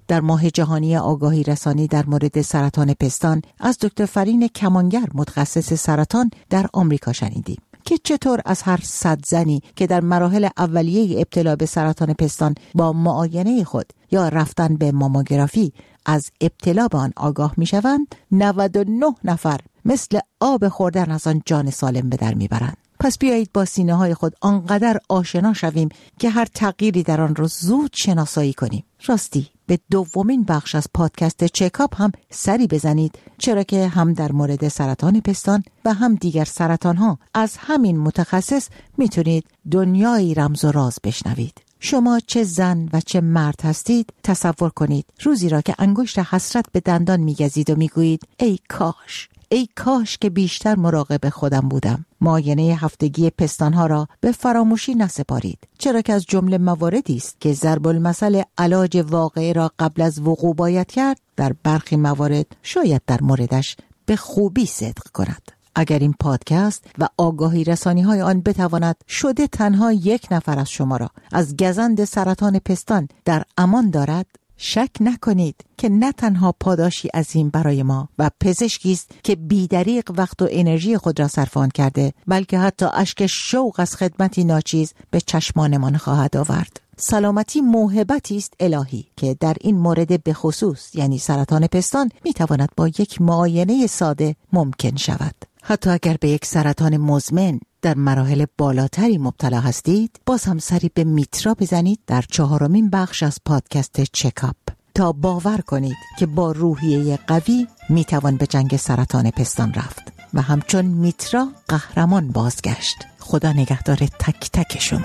S3: در ماه جهانی آگاهی رسانی در مورد سرطان پستان از دکتر فرین کمانگر متخصص سرطان در آمریکا شنیدیم که چطور از هر 100 زنی که در مراحل اولیه ابتلا به سرطان پستان با معاینه خود یا رفتن به ماموگرافی از ابتلا به آن آگاه میشوند، 99 نفر مثل آب خوردن از آن جان سالم به در میبرند. پس بیایید با سینه‌های خود آنقدر آشنا شویم که هر تغییری در آن را زود شناسایی کنیم. راستی به دومین بخش از پادکست چکاپ هم سری بزنید، چرا که هم در مورد سرطان پستان و هم دیگر سرطان‌ها از همین متخصص میتونید دنیایی رمز و راز بشنوید. شما چه زن و چه مرد هستید، تصور کنید روزی را که انگشت حسرت به دندان میگزید و میگویید ای کاش که بیشتر مراقب خودم بودم. معاینه هفتگی پستانها را به فراموشی نسپارید، چرا که از جمله مواردی است که ضرب المثل علاج واقعی را قبل از وقوع باید کرد، در برخی موارد شاید در موردش به خوبی صدق کند. اگر این پادکست و آگاهی رسانی های آن بتواند شده تنها 1 نفر از شما را از گزند سرطان پستان در امان دارد، شک نکنید که نه تنها پاداشی عظیم برای ما و پزشکی است که بی‌دریغ وقت و انرژی خود را صرف آن کرده، بلکه حتی اشک شوق از خدمتی ناچیز به چشمانمان خواهد آورد. سلامتی موهبتی است الهی که در این مورد به خصوص، یعنی سرطان پستان، میتواند با یک معاینه ساده ممکن شود. حتی اگر به یک سرطان مزمن در مراحل بالاتری مبتلا هستید، باز هم سری به میترا بزنید در 4مین بخش از پادکست چکاپ تا باور کنید که با روحیه قوی میتوان به جنگ سرطان پستان رفت و همچون میترا قهرمان بازگشت. خدا نگهدار تک تک شما.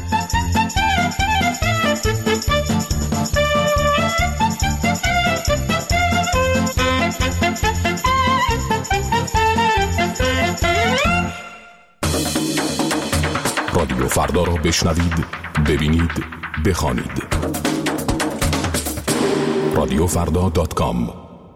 S5: رادیو فردا را بشنوید، ببینید، بخوانید. radiofrda.com.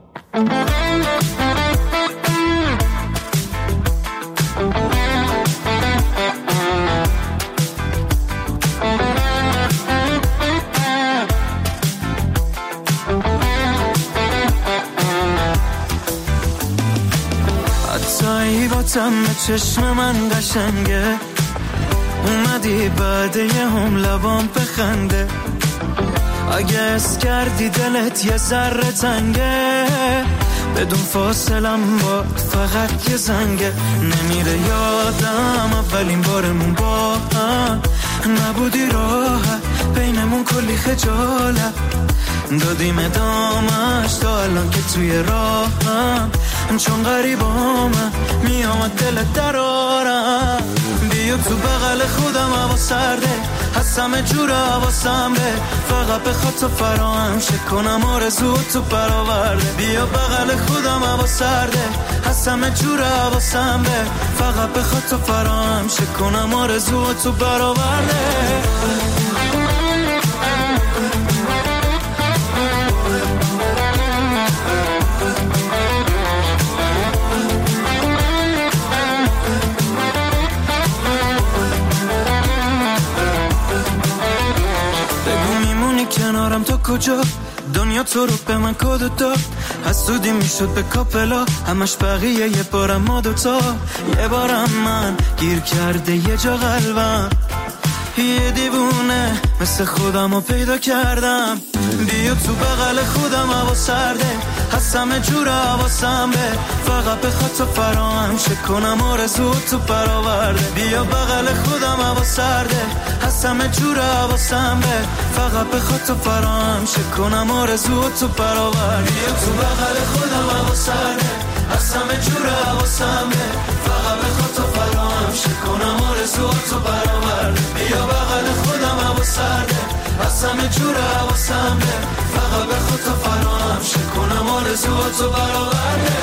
S6: حتی با تم چشم من قشنگه، اومدی بعد یه هم لبام بخنده. اگه اس کردی دلت یه ذره تنگه، بدون فاصلم با فقط یه زنگه. نمیره یادم اولین بارمون با هم، نبودی راحت بینمون کلی خجالت، دادیم ادامش تا الان که توی راهم، چون غریبامم میام دلت درارم. بیا تو بغل خودم هوا سرده، هستم جور حواسم به، فقط بخواد تو فراهم شه کنم آرزو تو برآورده. بیا بغل خودم هوا سرده، هستم جور حواسم به، فقط بخواد تو فراهم شه کنم آرزو تو برآورده. کنارم تو کجا؟ دنیا تو رو به من کد داد، حسودی میشد به کاپلا، همش بقیه یه بارم ما دوتا، یه بارم من گیر کرده یه جا قلبم، یه دیوونه مثل خودم رو پیدا کردم. بیا تو بغل خودم هوا سرده، هستم جور حواسم به، فقط بخواد تو فراهم شه کنم آرزو تو برآورده. بیا بغل خودم هوا سرده، هستم جور حواسم به، فقط بخواد تو فراهم شه کنم آرزو تو برآورده. بیا تو بغل خودم هوا سرده، هستم جور حواسم به، فقط بخواد تو فراهم شه کنم آرزو تو برآورده. بیا بغل خودم هوا سرده، هستم جور حواسم به، فقط بخواد تو فراهم شه کنم آرزو تو برآورده.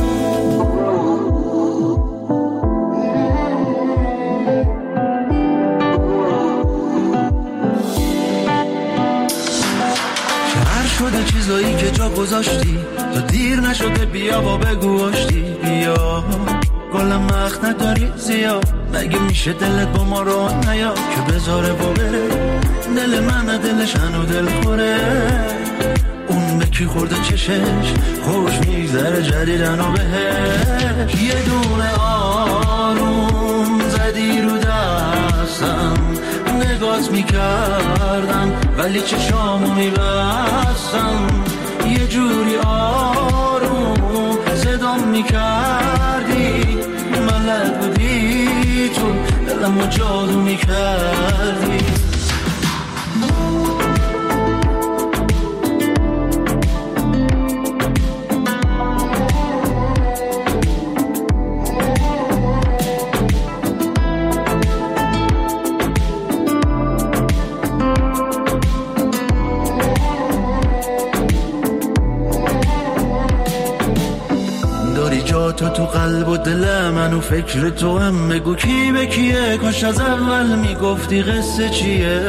S6: شده چیزایی که جا گذاشتی تا دیر نشده، بیا با بگو آشتی. بیا گلم وقت نداری زیاد، مگه میشه دلت با ما رو نیا که بذاره با بره. دل من دلش هنو دل خوره، اون کی خورده چشش خوش میگذره جدیدن و بهش. یه دونه آروم زدی رو دستم نگات میکردم ولی چشامو میبستم. یه جوری آروم صدام میکردی ملک بودی تو دلمو جادو میکردی. تو قلب و دل من و فکر تو هم بگو کی به کیه. کاش از اول میگفتی قصه چیه.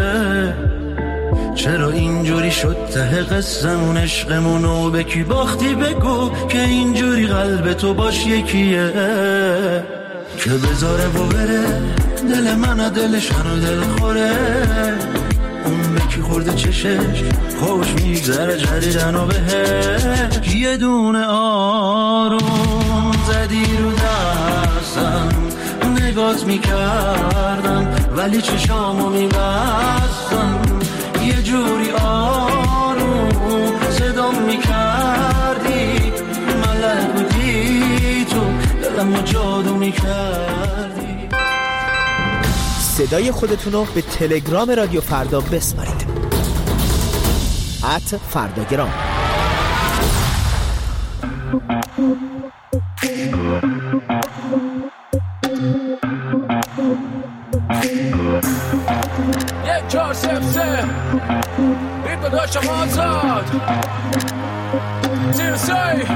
S6: چرا اینجوری شد ته قصمون عشقمونو به کی باختی بگو که اینجوری قلب تو باش یکیه. که بذاره و بره دل من و دلشن و دل خوره. اون به کی خورده چشش خوش میگذره جدیدن و بهش. یه دونه آروم زدی رو دستم نگات میکردم ولی چشامو میبستم. یه جوری آروم صدام میکردی ملک بودی تو دلمو جادو میکردی.
S7: صدای خودتونو به تلگرام رادیو فردا بسپارید. @فرداگرام.
S8: یک 4-0 بیت داشتم آزاد زیرسای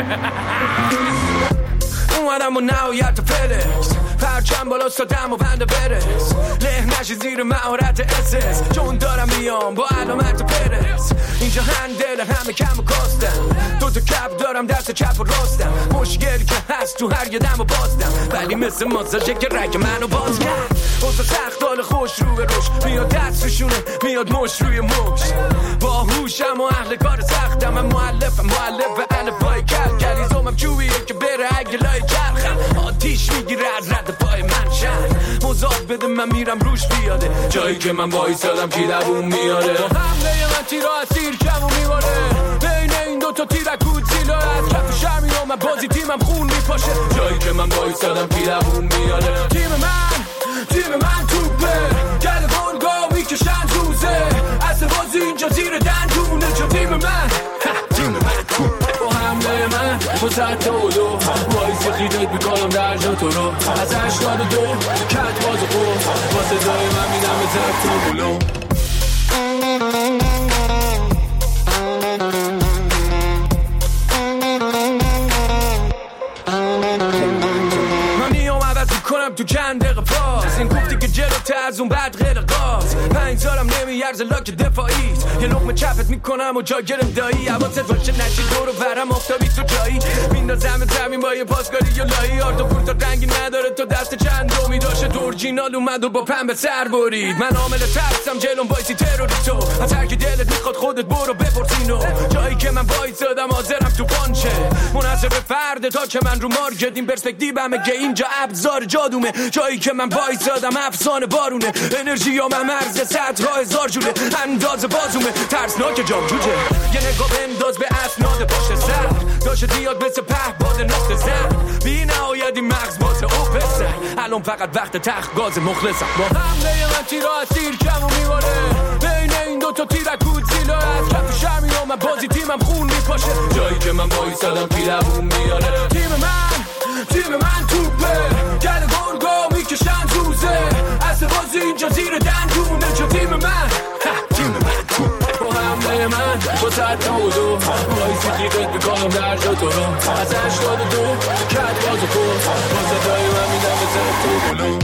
S8: اومدم و نهایت فلکس پرچم بالا سادم و پنده برس له نشی زیر مهارت اسس چون دارم میام با علامت پرس. اینجا هندل همه کم و کاستم دو تا کپ دارم دست چپ و راستم. مشکلی که هست تو هر یه دم و بازدم ولی مثل ماساژه که رگ منو باز کرد. اوزا سخت حال خوش رو به روش میاد دست روشونه میاد مش روی مش. با هوشم و اهل کار سختم. من مؤلفم الفبای کلیزومم چوبیه که بره اگه لای چرخم. آتیش میگیره از رد پای من شد مزاد بده من میرم روش بیاده. جایی که من وایسادم کی دووم میاره. حمله من تیرا از تیر کمو میباره. بین این دوتا تیرکود زیلا از کف شرمی و من بازی تیمم خون میپاشه. جایی که من وایسادم کی دووم میاره. تیم من توپه گل گلگا میکشن روزه. اصل بازی اینجا زیر دندونه چون تیم من با حمله من با سطح اولو وایسی خیدت میکنم در جا تو رو. از 82 کت باز خوب با صدای من میدم به سطح اولو. تو چند دقیقه پاس این گفتی که جلوته از اون بعد غیر قاس. 5 سالم نمیارزه لاک دفاعیت. یه لقمه چپت میکنم و جا گرم دایی. حواست باشه نشی دور و برم آفتابی تو جایی. میندازم زمین با یه پاسکاری یا لایی. آرد و پول تا رنگی نداره تو دست چند دومی داشته. اورجینال اومد و با پنبه سر برید. من عامل ترسم جلوم وایسی تروریستو. از هر کی دلت میخواد خودت برو بپرسینو. جایی که من وایسادم حاضرم تو پانچه منحصر به فرد تا که من رو مارکت. این پرسپکتیومه که اینجا ابزار جادومه. جایی که من وایسادم افسانه بارونه. انرژی ها من مرز 100,000 جوله. انداز بازومه ترسناک جام جوجه. یه نگاه بنداز به اسناد پشت سر داشت دیاد مثل پهباد نقطه زن. بی نهایت این مغز بازه او پسر. الان فقط وقت تخت گاز مخلصم. با حمله من تیرا از تیر کمو میباره. بین این دوتا تیرکود زیلا از کف شرمی و من بازی تیمم خون میپاشه. جایی که من وایسادم کی دووم میاره. تیم من توپه گل گلگا میکشن روزه. اصل بازی اینجا زیر دندونه چون تیم من با حمله من با سطح اولو وایسی خیدت میکنم در جا تو رو. از 82 کت باز خوب با صدای من میدم به سطح اولو.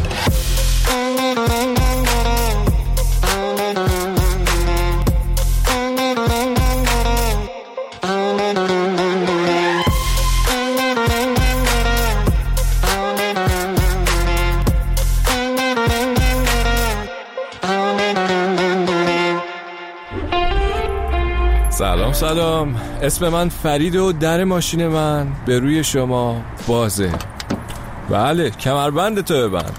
S9: سلام، اسم من فرید و در ماشین من به روی شما بازه. بله، کمربند تو ببند.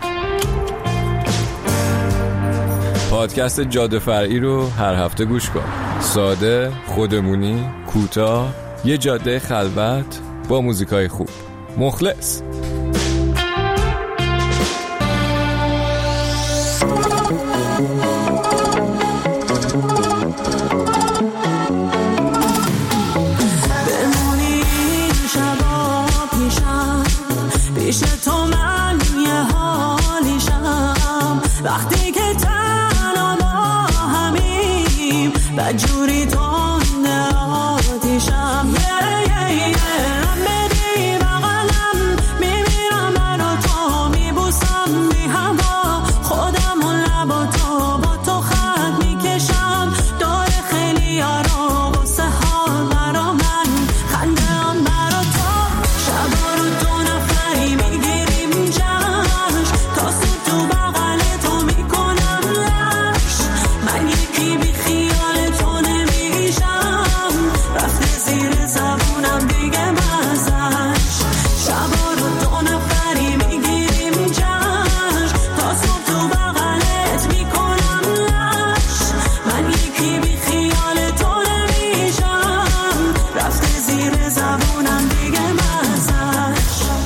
S9: پادکست جاده فرعی رو هر هفته گوش کن. ساده، خودمونی، کوتاه، یه جاده خلوت با موزیکای خوب. مخلص.
S6: پیش تو من یه حالیشم، وقتی که تنها با همیم بدجوری تنده آتیشم. بدی بغلم میمیرم، من و تو میبوسم بی هوا، خودم و لبا تو با تو خط میکشم، داره خیلی یارو غصه ها برا من، خنده هم برا تو. شبا رو دو نفری میگیریم جشن، تا صبح تو بغل تو میکنم لش، من یکی بی خیال تو نمیشم، رفته زیر زبونم دیگه مزش. شبا رو دو نفری میگیریم جشن، تا صبح تو بغلت میکنم لش، من یکی بی خیال تو نمیشم، رفته زیر زبونم دیگه مزش.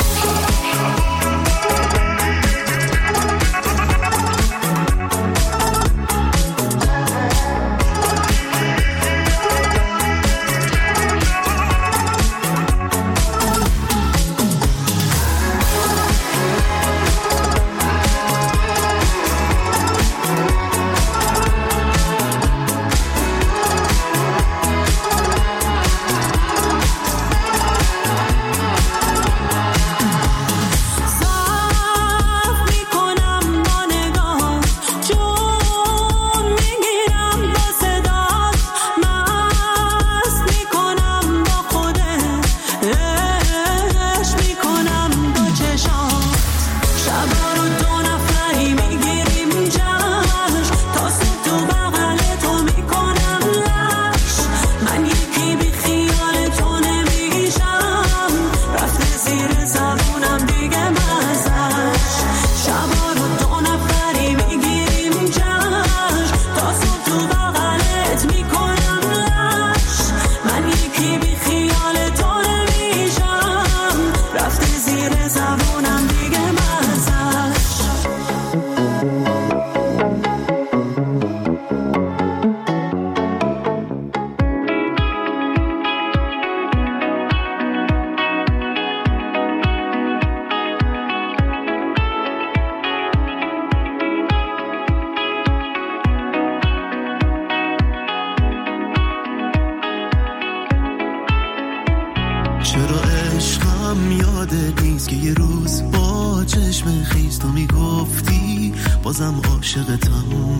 S6: چرا عشقم یادت نیست که یه روز با چشم خیز تو میگفتی بازم عاشقتم،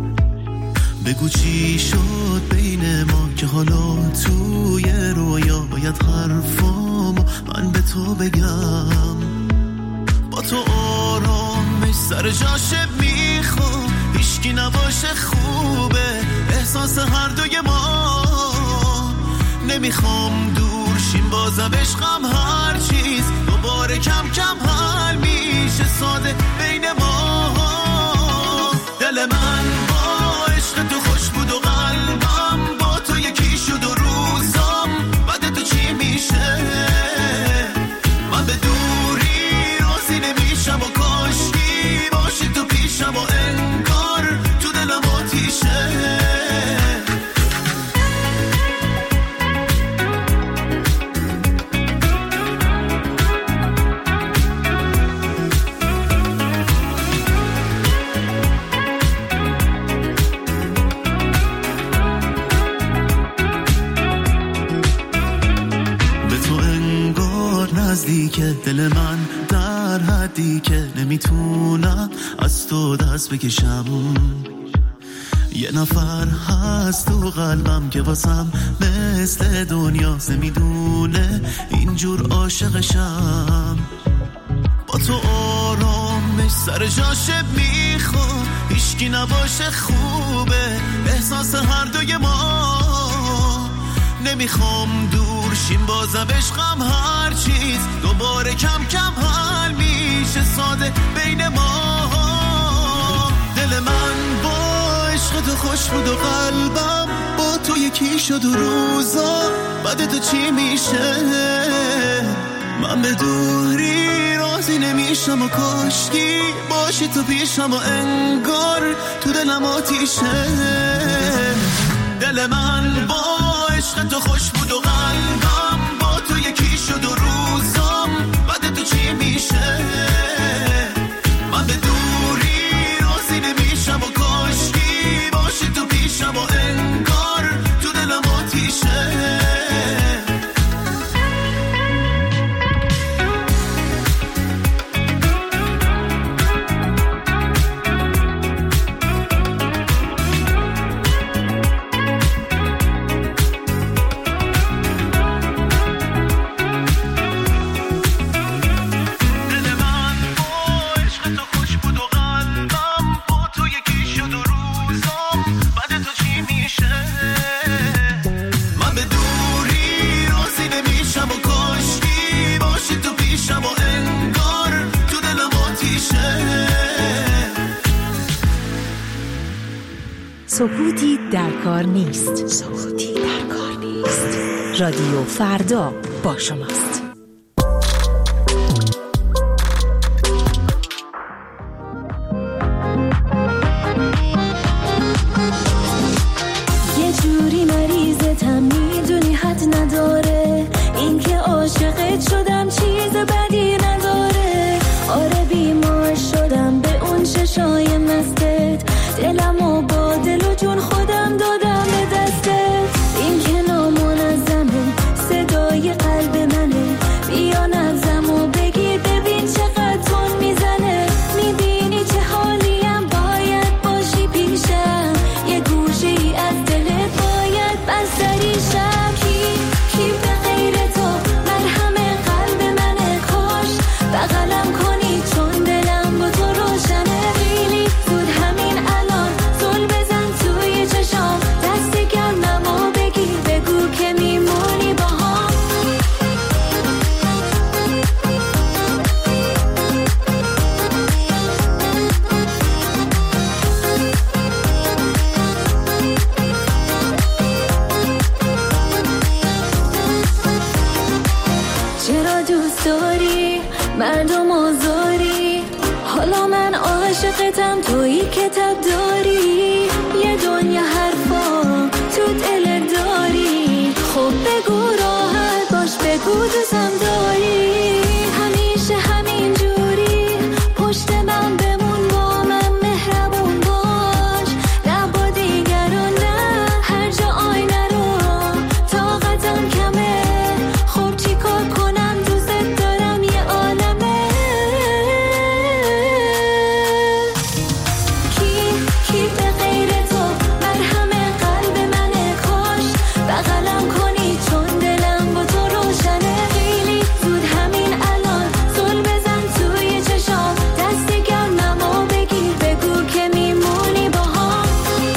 S6: بگو چی شد بین ما که حالا توی رویا باید حرفامو من به تو بگم. با تو آرامش سر جاشه میخوام، هیچکی نباشه خوبه احساس هر دوی ما، نمیخوام دور شیم بازم عشقم هر چیز دوباره کم کم حل میشه ساده بین ما. دل من با عشق تو خوش بود و قلبم با تو یکی شد و روزم بعد تو چی میشه، من به دوری راضی نمیشم و کاشکی باشی تو پیشم و انگار تو دلم آتیشه. نزدیکه دل من در حدی که نمیتونم از تو دست بکشم، یه نفر هست تو قلبم که واسم مثل دنیا میدونه اینجور عاشقشم. با تو آرامش سر جاشه میخوام، هیچکی نباشه خوبه احساس هر دوی ما، نمیخوام دور شیم، بازم عشقم هر چیز دوباره کم کم حل میشه ساده بین ما. دل من با عشق تو خوش بود و قلبم با تو یکی شد و روزا بعد تو چی میشه؟ من به دوری راضی نمیشم و کاشکی باشی تو پیشم و انگار تو دلم آتیشه. دل من با عشق تو خوش بود و قلبم با تو یکی شد و روزام بعد تو چی میشه؟ من به دوری راضی نمیشم و کاشکی باشی تو پیشم و انگار تو دلم آتیشه.
S1: سکوتی در کار نیست. سکوتی در کار نیست. رادیو فردا با شماست.
S10: یه جوری مریضتم میدونی حد نداره، این که عاشقت شدم چیز بدی نداره. آره بیمار شدم به اون چشای مستت، دلمو با دل و جون خودم دادم به دستت. این که نامنظمه صدای قلب منه، بیا نبضم و بگی ببین چقدر تون میزنه. میبینی چه حالیم باید باشی پیشم، یه گوشه ای از دلت باید بستریشم. کی به غیر تو مرهم قلب منه، کاش بغلم کنی چون دلم با تو روشنه. خیلی زود همین الان زل بزن توی چشام، دست گرمم و بگیر بگو که میمونی با هم. چرا دوست داری مردم آزاری؟ حالا من عاشقتم تویی کتاب داری، یه دنیا حرفا تو دل داری. خب بگو راحت باش، بگو دوستم داری. همیشه همین جوری پشت من بمون، با من مهربون باش. نه با دیگران نه هر جا آینه رو طاقتم کمه. خب چی کار کنم دوست دارم یه عالمه. کی به غیر تو مرهم قلب منه، کاش بغلم کنی چون دلم با تو روشنه. خیلی زود همین الان زل بزن توی چشام، دست گرمم و بگیر بگو که میمونی با هم.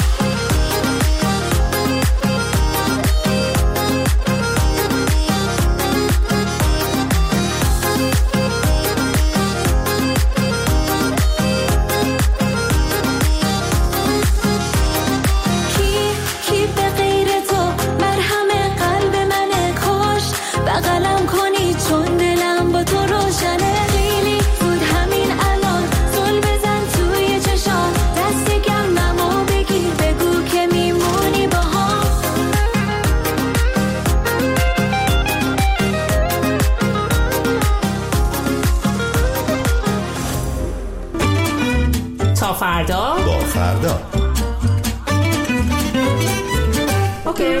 S10: کی به غیر تو مرهم قلب منه، کاش بغلم کنی چون دلم با تو روشنه. خیلی زود همین الان زل بزن توی چشام، دست گرمم و بگیر بگو که میمونی با هم.
S1: تا فردا.
S2: با فردا.
S1: اوکی.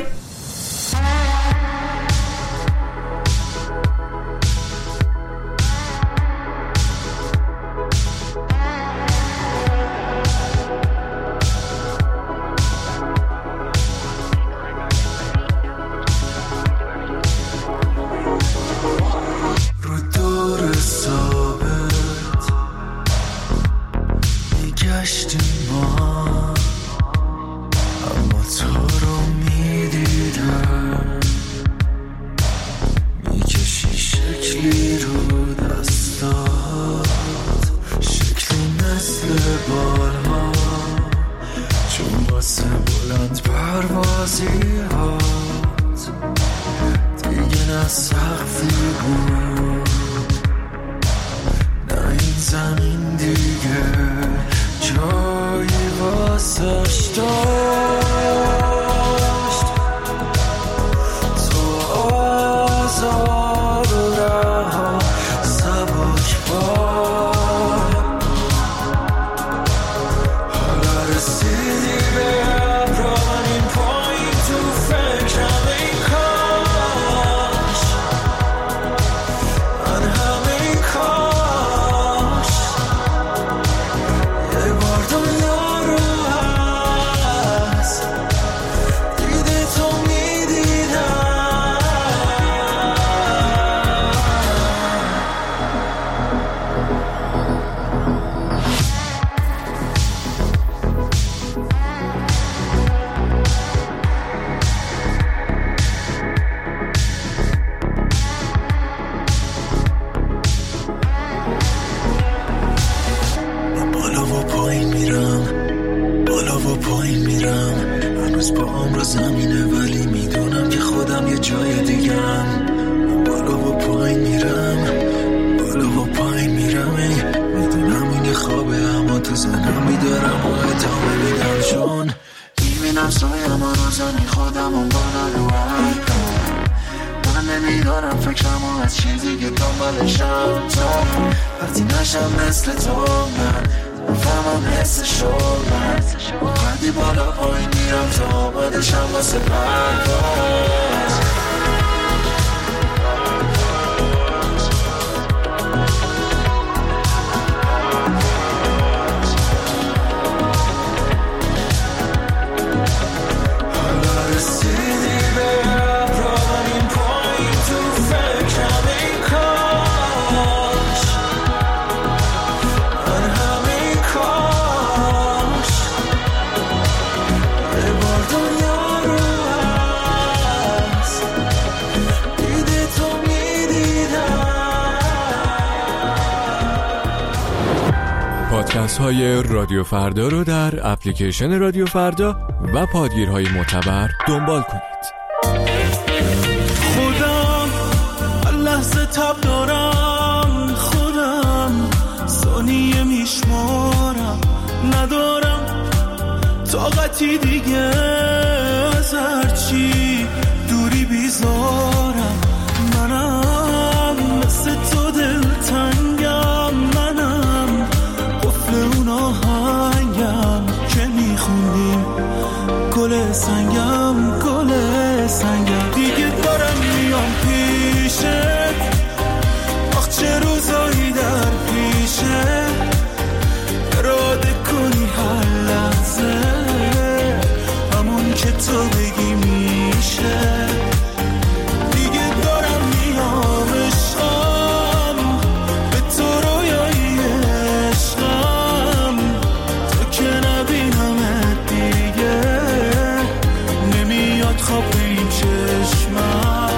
S6: رو دور ثابت میگشتیم ما، اما تو رو میدیدم زمین دیگه جایی واسش داشت. تو آزاد و رها سبک بار، حالا رسیدی به ابران این پایین تو فکرم ای کاش من همه کاش یه بار دنیا رو از دید تو میدیدم. من بالا و پایین میرم، بالا و پایین میرم، هنوز پاهم رو زمینه ولی میدونم که خودم یه جای دیگم. من بالا و پایین میرم، بالا و پایین میرم، میدونم این یه خوابه اما تو زنم میدارم و ادامه میدم، چون میبینم سایم و روزانی خودم اون بالا رو من نمیدارم فکرمو از چیزی که دنبالشم. تا وقتی نشم مثل تو من فهمم حسشو، من وقتی بالا پایین میرم تا آمادشم واسه پرواز. حالا رسیدی به ابران این پایین تو فکرم ای کاش من همه کاش یه بار دنیا رو از دید تو میدیدم.
S9: پادکست های رادیو فردا رو در اپلیکیشن رادیو فردا و پادگیرهای معتبر دنبال کنید.
S6: خودم لحظه تب دارم، خودم ثانیه میشمارم، ندارم طاقتی دیگه از هرچی دوری بیزارم. منم مثل تو دلتنگم، منم قفل اون آهنگم که میخوندیم گل سنگم، گل سنگم. دیگه دارم میام پیشت، آخ چه روزایی در پیشه، اراده کنی هر لحظه همون که تو بگی میشه. دیگه دارم میام عشقم، به تو رویایی عشقم، تو که نبینم دیگه نمیاد خواب به این چشمم.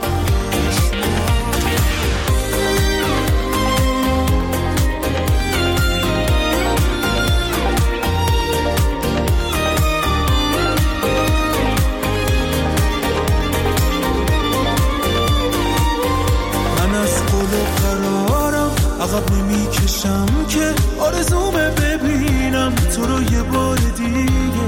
S6: من از قول و قرارم عقب نمیکشم که آرزومه ببینم تو رو یه بار دیگه.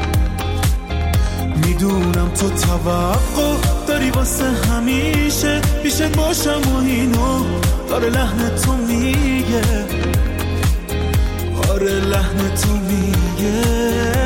S6: میدونم تو توقع داری واسه همیشه پیشت باشم و اینو داره لحن تو میگه، آره لحن تو میگه.